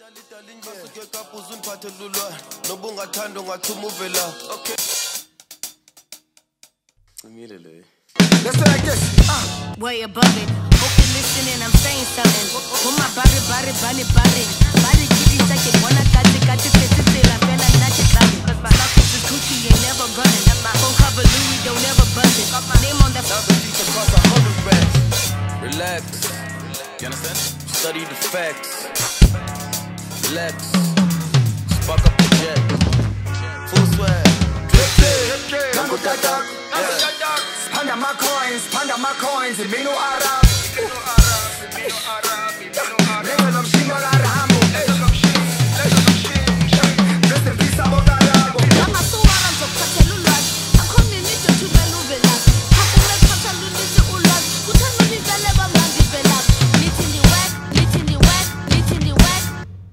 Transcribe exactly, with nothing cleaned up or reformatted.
Immediately. Let's do like this. Uh. Way above it. Hope you're listening, I'm saying something. Con my body, body, body, body. Body kitty, take it. Wanna catch it, catch it, catch it, till I feel like not your body. Cause my luck is coochie ain't never running. My phone cover Louis, don't ever buzz it. Got my name on the Now the beats across a hundred racks. Relax. You understand? Study the facts. Relax. Spark up the jet. Full swag. Drip drip. Nangu tatak. Panda my coins, panda my coins. Mino Arab. Mino Arab. Mino Arab.